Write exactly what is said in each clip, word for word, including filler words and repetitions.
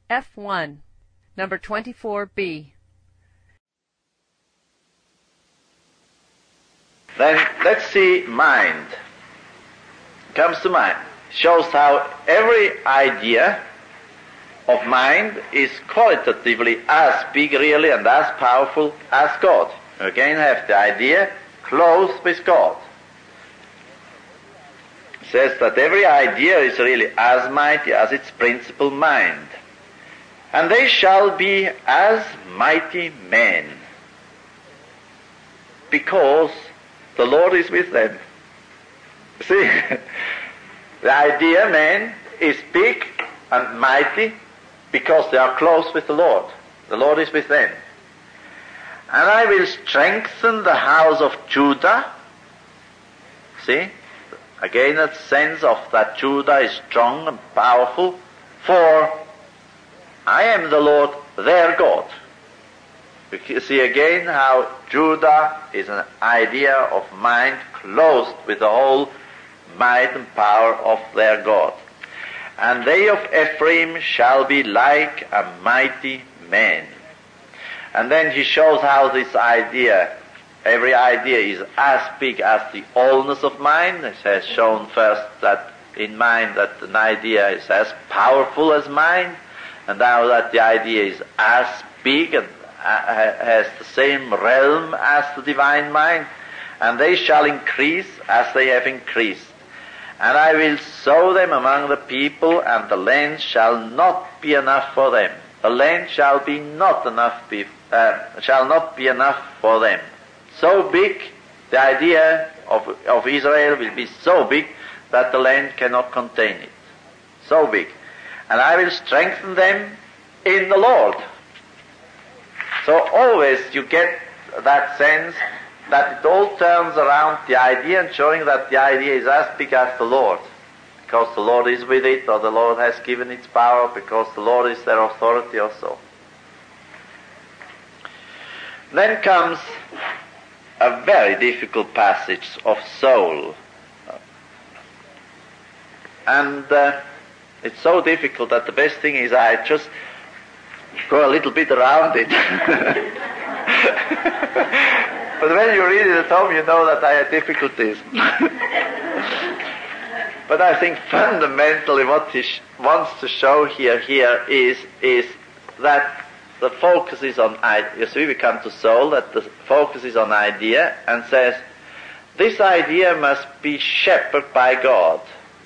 F one, number twenty-four B. Then let's see mind. Comes to mind. Shows how every idea of mind is qualitatively as big really and as powerful as God. Again have the idea clothed with God. It says that every idea is really as mighty as its principal mind. And they shall be as mighty men, because the Lord is with them. See, the idea man is big and mighty because they are close with the Lord. The Lord is with them. And I will strengthen the house of Judah. See, again a sense of that Judah is strong and powerful, for I am the Lord their God. You see again how Judah is an idea of mind clothed with the whole might and power of their God. And they of Ephraim shall be like a mighty man. And then he shows how this idea, every idea is as big as the allness of mind. It has shown first that in mind that an idea is as powerful as mind, and now that the idea is as big and has the same realm as the divine mind, and they shall increase as they have increased. And I will sow them among the people, and the land shall not be enough for them. The land shall be not enough, be, uh, shall not be enough for them. So big, the idea of, of Israel will be so big that the land cannot contain it. So big. And I will strengthen them in the Lord. So always you get that sense that it all turns around the idea and showing that the idea is as big as the Lord. Because the Lord is with it, or the Lord has given its power, because the Lord is their authority also. Then comes a very difficult passage of soul. And uh, it's so difficult that the best thing is I just go a little bit around it. But when you read it at home, you know that I have difficulties. But I think fundamentally what he sh- wants to show here here is is that the focus is on idea. You see, we come to soul, that the focus is on idea, and says, this idea must be shepherded by God.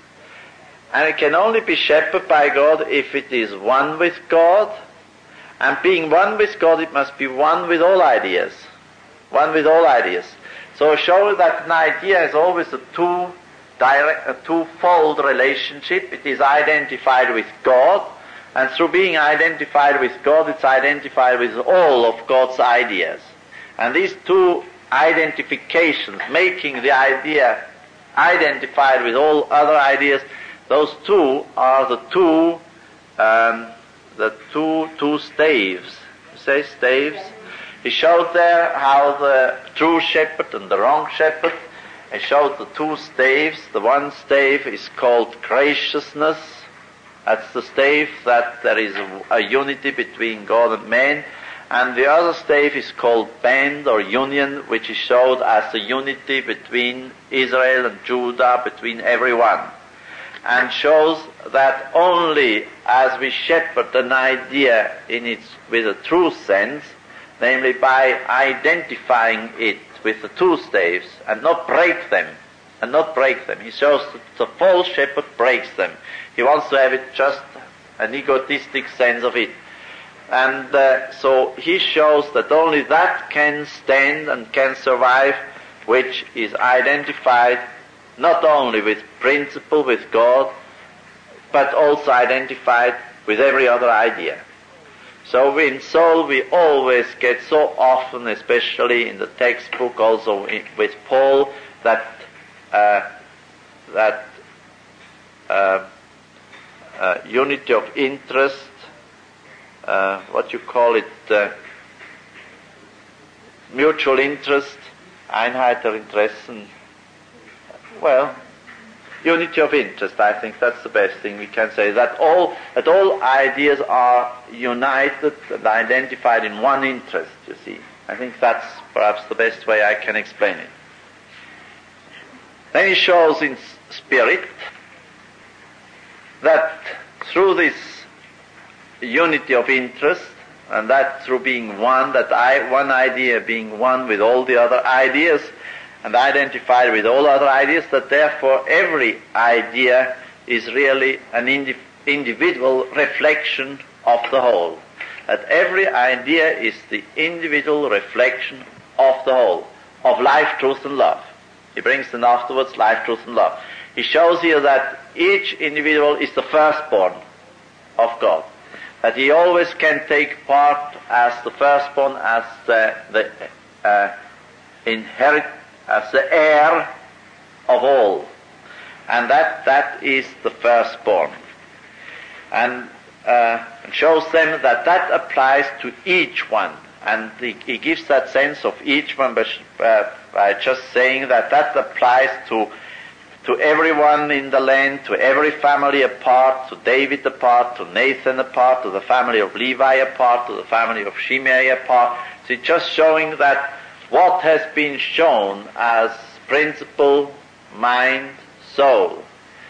And it can only be shepherded by God if it is one with God. And being one with God, it must be one with all ideas. One with all ideas. So show that an idea is always a two direct, a two-fold relationship. It is identified with God, and through being identified with God, it's identified with all of God's ideas. And these two identifications, making the idea identified with all other ideas, those two are the two, um, the two, two staves. You say staves? He showed there how the true shepherd and the wrong shepherd, he showed the two staves. The one stave is called graciousness. That's the stave that there is a, a unity between God and man. And the other stave is called band or union, which is showed as the unity between Israel and Judah, between everyone. And shows that only as we shepherd an idea in its with a true sense, namely by identifying it with the two staves and not break them, and not break them. He shows that the false shepherd breaks them. He wants to have it just an egotistic sense of it. And uh, so he shows that only that can stand and can survive, which is identified not only with principle, with God, but also identified with every other idea. So in soul we always get so often, especially in the textbook, also in, with Paul, that uh, that uh, uh, unity of interest, uh, what you call it, uh, mutual interest, Einheit der Interessen. Well, unity of interest. I think that's the best thing we can say, that all, that all ideas are united and identified in one interest, you see. I think that's perhaps the best way I can explain it. Then he shows in spirit that through this unity of interest, and that through being one, that I, one idea being one with all the other ideas and identified with all other ideas, that therefore every idea is really an indi- individual reflection of the whole. That every idea is the individual reflection of the whole, of life, truth and love. He brings then afterwards life, truth and love. He shows here that each individual is the firstborn of God. That he always can take part as the firstborn, as the, the uh, inherit, as the heir of all. And that, that is the firstborn. And uh, shows them that that applies to each one. And he, he gives that sense of each one by, uh, by just saying that that applies to to everyone in the land, to every family apart, to David apart, to Nathan apart, to the family of Levi apart, to the family of Shimei apart. So it's just showing that what has been shown as principle, mind, soul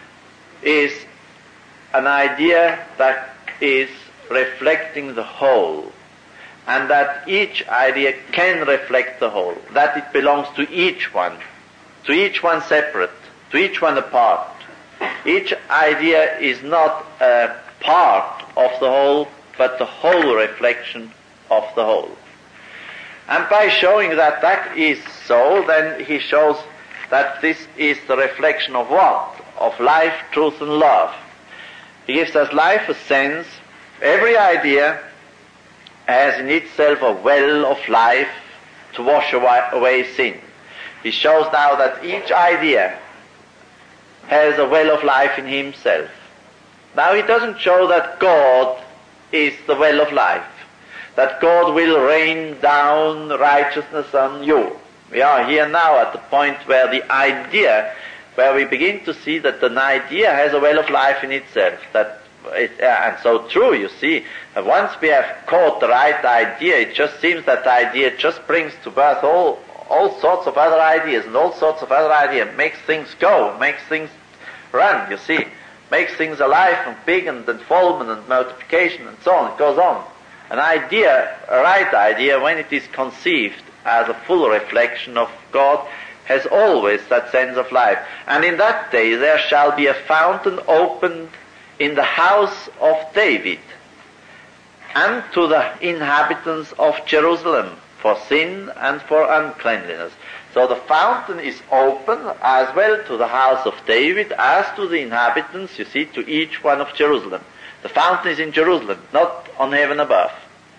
is an idea that is reflecting the whole, and that each idea can reflect the whole, that it belongs to each one, to each one separate, to each one apart. Each idea is not a part of the whole, but the whole reflection of the whole. And by showing that that is so, then he shows that this is the reflection of what? Of life, truth and love. He gives us life a sense. Every idea has in itself a well of life to wash away sin. He shows now that each idea has a well of life in himself. Now he doesn't show that God is the well of life, that God will rain down righteousness on you. We are here now at the point where the idea, where we begin to see that an idea has a well of life in itself. That it, uh, and so true, you see, that once we have caught the right idea, it just seems that the idea just brings to birth all all sorts of other ideas and all sorts of other ideas, makes things go, makes things run, you see, makes things alive and big and involvement and multiplication and so on. It goes on. An idea, a right idea, when it is conceived as a full reflection of God, has always that sense of life. And in that day there shall be a fountain opened in the house of David, and to the inhabitants of Jerusalem, for sin and for uncleanliness. So the fountain is open as well to the house of David as to the inhabitants, you see, to each one of Jerusalem. The fountain is in Jerusalem, not on heaven above.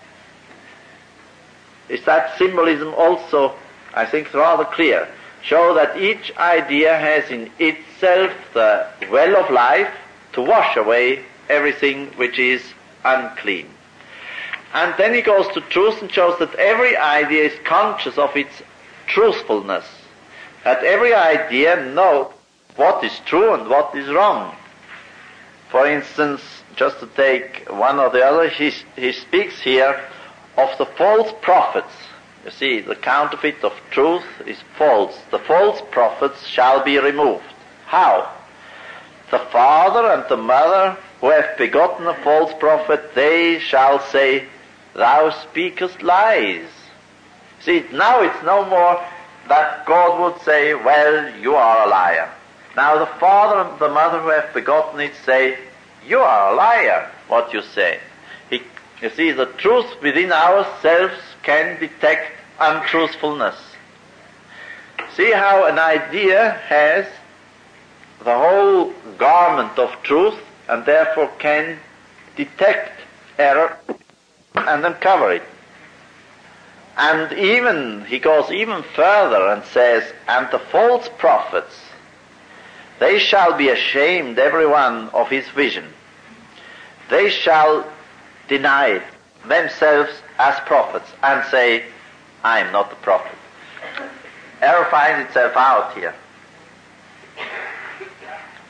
Is that symbolism also, I think, rather clear? Show that each idea has in itself the well of life to wash away everything which is unclean. And then he goes to truth and shows that every idea is conscious of its truthfulness, that every idea knows what is true and what is wrong. For instance, just to take one or the other, he, he speaks here of the false prophets. You see, the counterfeit of truth is false. The false prophets shall be removed. How? The father and the mother who have begotten a false prophet, they shall say, "Thou speakest lies." See, now it's no more that God would say, "Well, you are a liar." Now the father and the mother who have begotten it say, "You are a liar, what you say." He, you see, the truth within ourselves can detect untruthfulness. See how an idea has the whole garment of truth and therefore can detect error and uncover it. And even, he goes even further and says, "And the false prophets, they shall be ashamed, every one of his vision. They shall deny themselves as prophets and say, I am not a prophet." Error finds itself out here.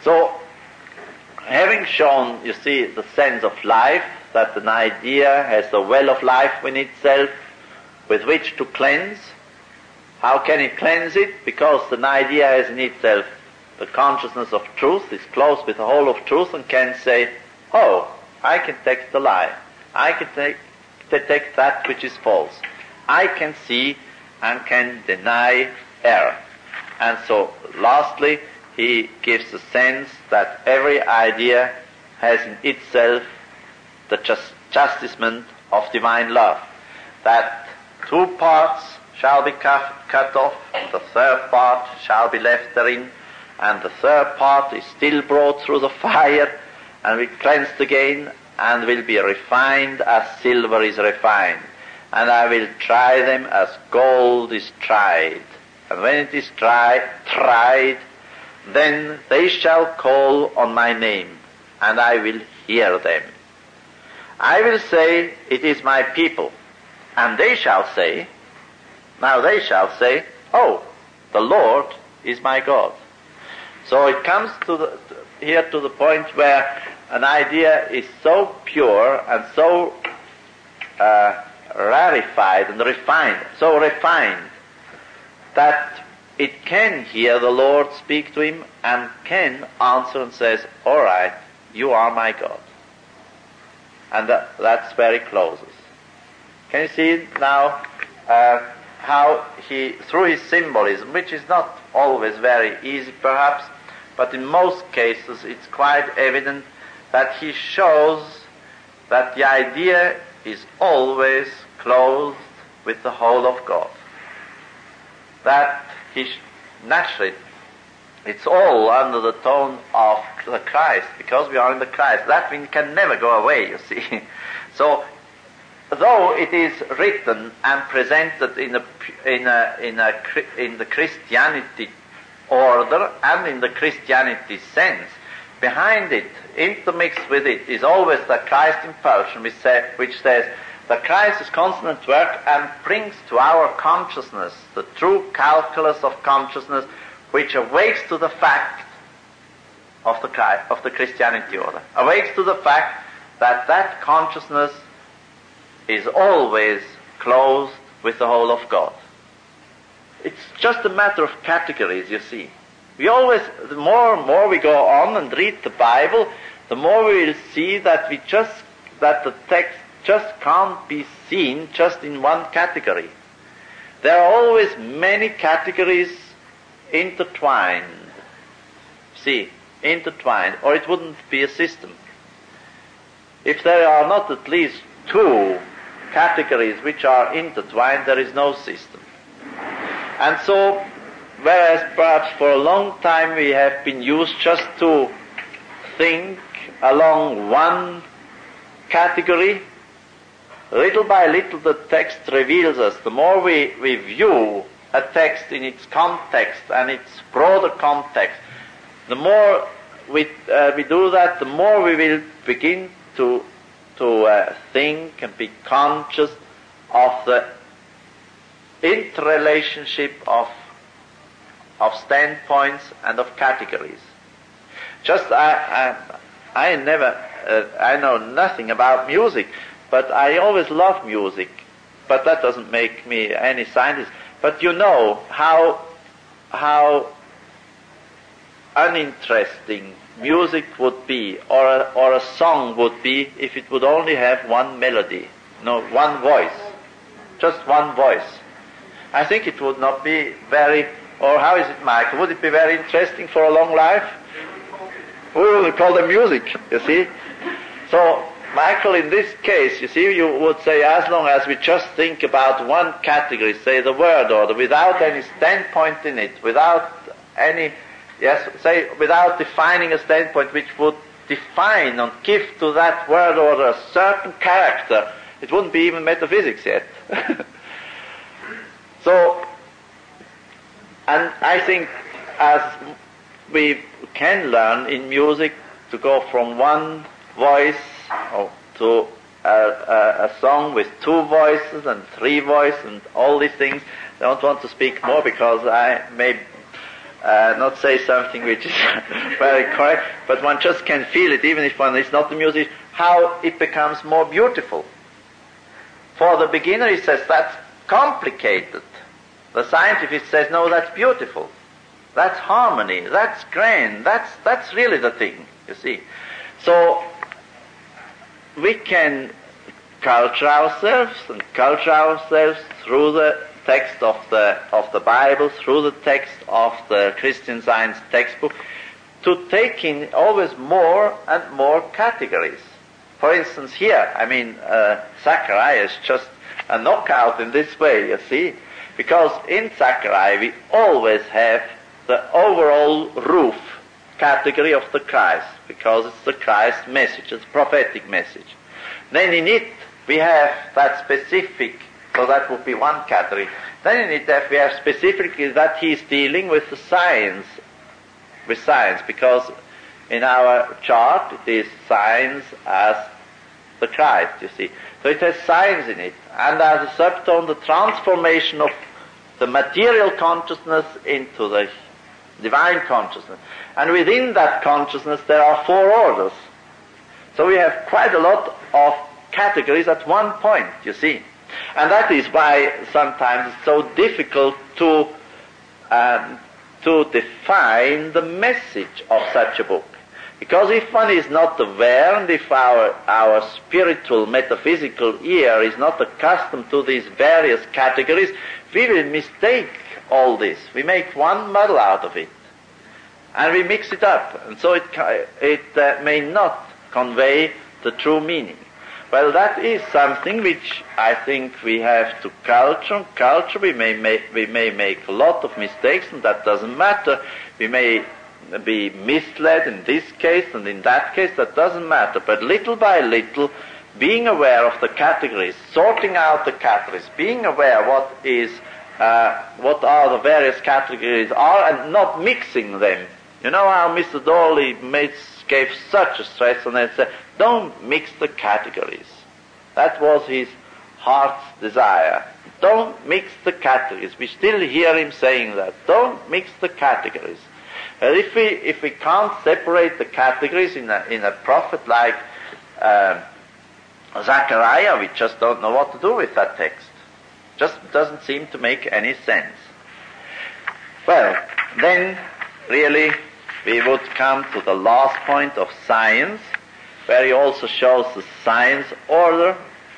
So, having shown, you see, the sense of life, that an idea has a well of life in itself with which to cleanse. How can it cleanse it? Because an idea has in itself the consciousness of truth, is close with the whole of truth, and can say, oh, I can take the lie. I can take, detect that which is false. I can see and can deny error. And so, lastly, he gives the sense that every idea has in itself the just, chastisement of divine love. That two parts shall be cut, cut off, the third part shall be left therein, and the third part is still brought through the fire, and will be cleansed again, and will be refined as silver is refined. And I will try them as gold is tried. And when it is tried, tried, then they shall call on my name, and I will hear them. I will say, it is my people, and they shall say, now they shall say, oh, the Lord is my God. So it comes to the, here to the point where an idea is so pure and so uh, rarefied and refined, so refined, that it can hear the Lord speak to him and can answer and says, all right, you are my God. And that, that's where it closes. Can you see now uh, how he, through his symbolism, which is not always very easy perhaps, but in most cases it's quite evident that he shows that the idea is always clothed with the whole of God. That he sh- naturally, it's all under the tone of the Christ, because we are in the Christ. That thing can never go away, you see. So, though it is written and presented in a, in a, in a, in the Christianity order and in the Christianity sense, behind it, intermixed with it, is always the Christ impulsion, which, say, which says, the Christ is constant at work and brings to our consciousness the true calculus of consciousness, which awakes to the fact of the Christ, of the Christianity order, awakes to the fact that that consciousness is always clothed with the whole of God. It's just a matter of categories, you see. We always, the more and more we go on and read the Bible, the more we will see that we just, that the text just can't be seen just in one category. There are always many categories intertwined. See, intertwined, or it wouldn't be a system. If there are not at least two categories which are intertwined, there is no system. And so, whereas perhaps for a long time we have been used just to think along one category, little by little the text reveals us. The more we, we view a text in its context and its broader context, the more we, uh, we do that, the more we will begin to, to uh, think and be conscious of the interrelationship of, of standpoints and of categories. Just, I, I, I never, uh, I know nothing about music, but I always love music. But that doesn't make me any scientist. But you know how, how uninteresting music would be, or a, or a song would be, if it would only have one melody, no, one voice, just one voice. I think it would not be very, or how is it, Michael? Would it be very interesting for a long life? We will call them music, you see. So, Michael, in this case, you see, you would say, as long as we just think about one category, say the word order, without any standpoint in it, without any, yes, say, without defining a standpoint which would define and give to that word order a certain character, it wouldn't be even metaphysics yet. So, and I think as we can learn in music to go from one voice or to a, a, a song with two voices and three voices and all these things, I don't want to speak more because I may uh, not say something which is very correct, but one just can feel it, even if one is not a musician, how it becomes more beautiful. For the beginner, he says, that's complicated. The scientist says, no, that's beautiful. That's harmony. That's grand. That's, that's really the thing, you see. So, we can culture ourselves and culture ourselves through the text of the, of the Bible, through the text of the Christian Science textbook, to take in always more and more categories. For instance, here, I mean, uh, Zachariah is just a knockout in this way, you see, because in Zachariah we always have the overall roof category of the Christ, because it's the Christ message, it's a prophetic message. Then in it we have that specific, so that would be one category. Then in it we have specifically that he's dealing with the science, with science, because in our chart it is science as the Christ, you see. So it has science in it, and as a subtone the transformation of the material consciousness into the divine consciousness. And within that consciousness there are four orders. So we have quite a lot of categories at one point, you see. And that is why sometimes it's so difficult to um, to define the message of such a book. Because if one is not aware, and if our, our spiritual, metaphysical ear is not accustomed to these various categories, we will mistake all this. We make one muddle out of it. And we mix it up. And so it, it uh, may not convey the true meaning. Well, that is something which I think we have to culture. Culture, we may make, we may make a lot of mistakes, and that doesn't matter. We may be misled in this case and in that case, that doesn't matter. But little by little, being aware of the categories, sorting out the categories, being aware what is, uh, what are the various categories are, and not mixing them. You know how Mister Dorley made, gave such a stress on it, said, don't mix the categories. That was his heart's desire. Don't mix the categories. We still hear him saying that. Don't mix the categories. And if we if we can't separate the categories in a in a prophet like uh, Zechariah, we just don't know what to do with that text. Just doesn't seem to make any sense. Well, then really we would come to the last point of science, where he also shows the science order,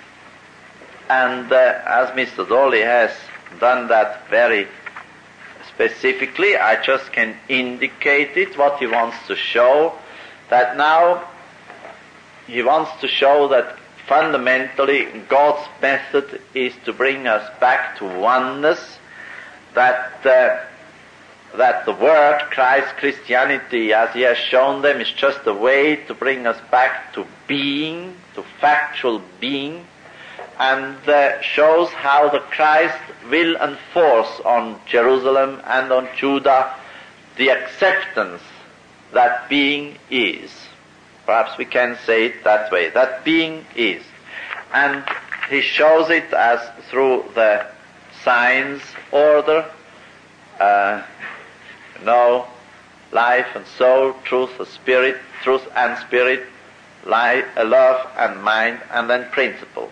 and uh, as Mister Dorley has done that very specifically, I just can indicate it, what he wants to show, that now he wants to show that fundamentally God's method is to bring us back to oneness, that uh, that the word Christ Christianity, as he has shown them, is just a way to bring us back to being, to factual being, and uh, shows how the Christ will enforce on Jerusalem and on Judah the acceptance that being is. Perhaps we can say it that way, that being is. And he shows it as through the signs order, uh, know, life and soul, truth and spirit, truth and spirit, life, uh, love and mind, and then principle.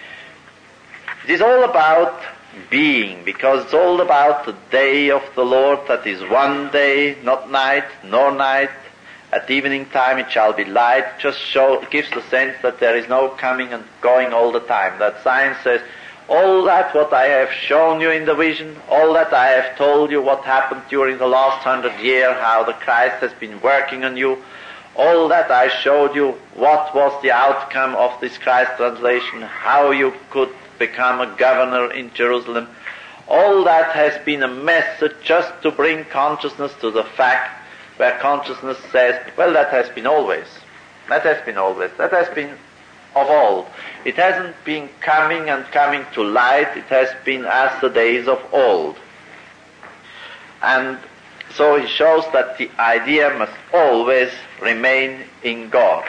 It is all about being, because it's all about the day of the Lord, that is one day, not night, nor night. At evening time it shall be light. Just show, gives the sense that there is no coming and going all the time. That science says, all that what I have shown you in the vision, all that I have told you what happened during the last hundred years, how the Christ has been working on you, all that I showed you, what was the outcome of this Christ translation, how you could become a governor in Jerusalem, all that has been a message just to bring consciousness to the fact where consciousness says, well, that has been always. That has been always. That has been of old. It hasn't been coming and coming to light. It has been as the days of old. And so he shows that the idea must always remain in God.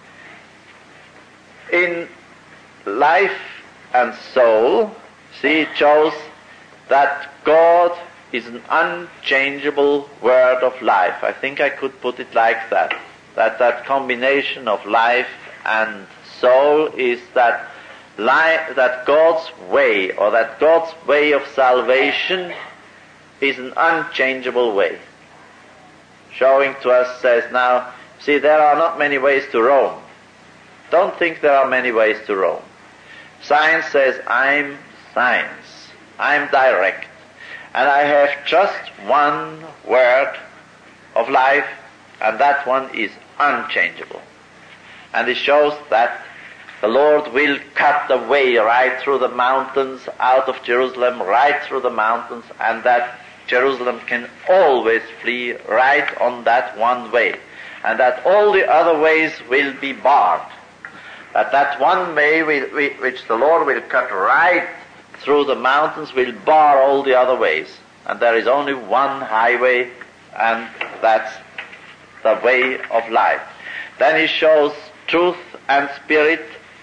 In life and soul, see, it shows that God is an unchangeable word of life. I think I could put it like that. That that combination of life and soul is that life, that God's way, or that God's way of salvation is an unchangeable way. Showing to us, says now, see, there are not many ways to Rome. Don't think there are many ways to Rome. Science says, I'm science. I'm direct. And I have just one word of life, and that one is unchangeable. And it shows that the Lord will cut the way right through the mountains, out of Jerusalem, right through the mountains, and that Jerusalem can always flee right on that one way. And that all the other ways will be barred. That that one way will, which the Lord will cut right through the mountains will bar all the other ways. And there is only one highway, and that's the way of life. Then he shows truth and spirit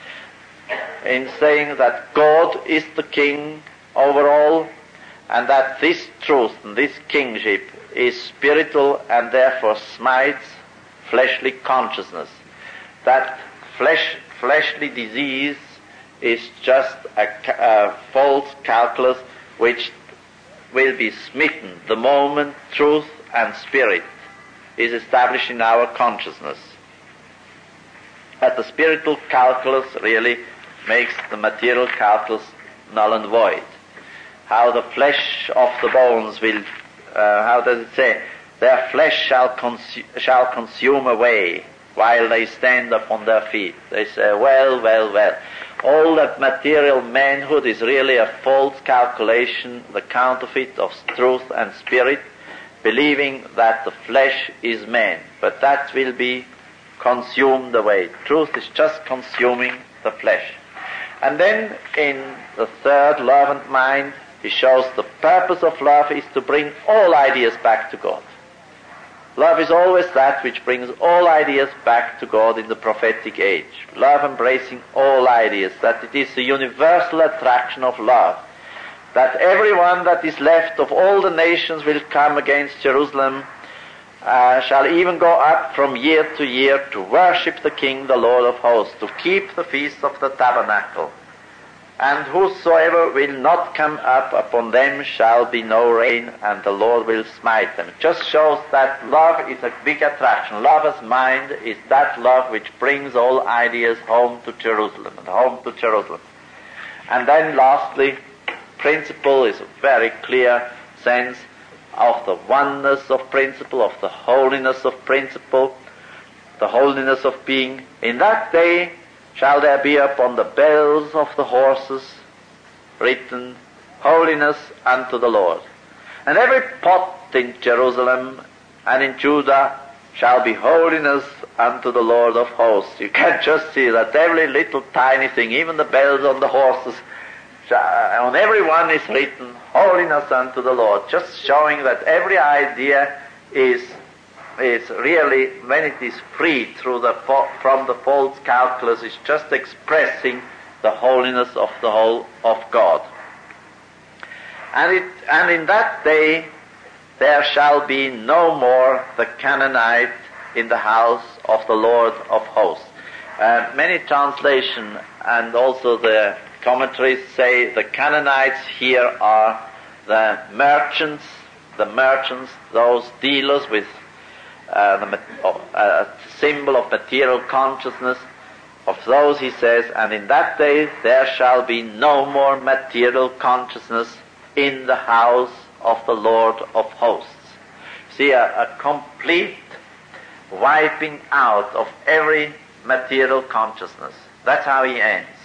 in saying that God is the king over all, and that this truth and this kingship is spiritual and therefore smites fleshly consciousness. That flesh, fleshly disease is just a, a false calculus which will be smitten the moment truth and spirit is established in our consciousness. That the spiritual calculus really makes the material calculus null and void. How the flesh of the bones will, uh, how does it say, their flesh shall, consu- shall consume away while they stand upon their feet. They say, well, well, well. All that material manhood is really a false calculation, the counterfeit of truth and spirit, believing that the flesh is man. But that will be consumed away. Truth is just consuming the flesh. And then in the third, love and mind, he shows the purpose of love is to bring all ideas back to God. Love is always that which brings all ideas back to God in the prophetic age. Love embracing all ideas, that it is the universal attraction of love. That everyone that is left of all the nations will come against Jerusalem, uh, shall even go up from year to year to worship the King, the Lord of hosts, to keep the feast of the tabernacle. And whosoever will not come up, upon them shall be no rain, and the Lord will smite them. It just shows that love is a big attraction. Love as mind is that love which brings all ideas home to Jerusalem, and home to Jerusalem. And then lastly, principle is a very clear sense of the oneness of principle, of the holiness of principle, the holiness of being. In that day shall there be upon the bells of the horses written, holiness unto the Lord. And every pot in Jerusalem and in Judah shall be holiness unto the Lord of hosts. You can just see that every little tiny thing, even the bells on the horses, on every one is written, holiness unto the Lord, just showing that every idea is is really, when it is freed through the from the false calculus, is just expressing the holiness of the whole of God. And it and in that day there shall be no more the Canaanite in the house of the Lord of hosts. Uh, many translations and also the commentaries say the Canaanites here are the merchants, the merchants, those dealers with Uh, the, uh, a symbol of material consciousness. Of those, he says, and in that day there shall be no more material consciousness in the house of the Lord of hosts. See, a, a complete wiping out of every material consciousness. That's how he ends.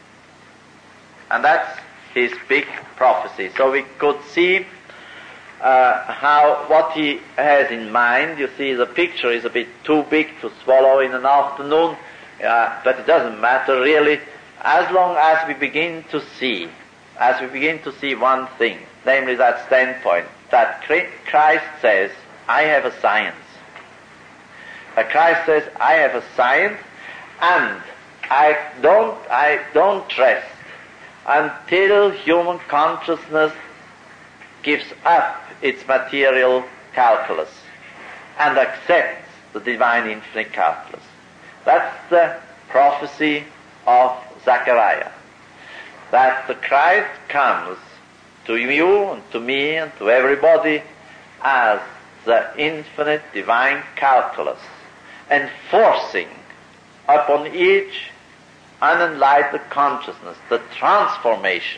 And that's his big prophecy. So we could see Uh, how, what he has in mind. You see, the picture is a bit too big to swallow in an afternoon, uh, but it doesn't matter really, as long as we begin to see, as we begin to see one thing, namely that standpoint, that Christ says, I have a science. That Christ says, I have a science, and I don't, I don't rest until human consciousness gives up its material calculus and accepts the divine infinite calculus. That's the prophecy of Zechariah, that the Christ comes to you and to me and to everybody as the infinite divine calculus, enforcing upon each unenlightened consciousness the transformation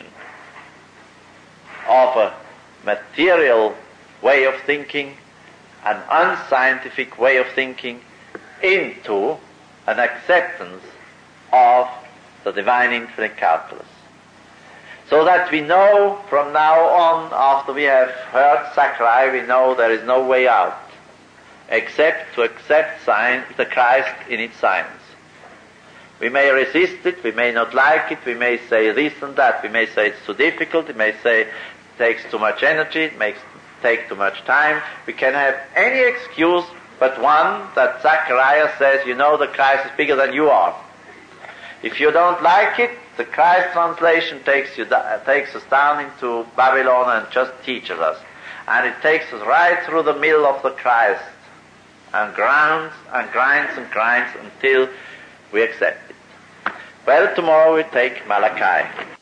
of a material way of thinking, an unscientific way of thinking, into an acceptance of the divine infinite calculus. So that we know from now on, after we have heard Zechariah, we know there is no way out except to accept science, the Christ in its science. We may resist it, we may not like it, we may say this and that, we may say it's too difficult, we may say it takes too much energy, it makes take too much time. We can have any excuse but one, that Zechariah says, you know, the Christ is bigger than you are. If you don't like it, the Christ translation takes you takes us down into Babylon and just teaches us. And it takes us right through the middle of the Christ and grounds and grinds and grinds until we accept it. Well, tomorrow we take Malachi.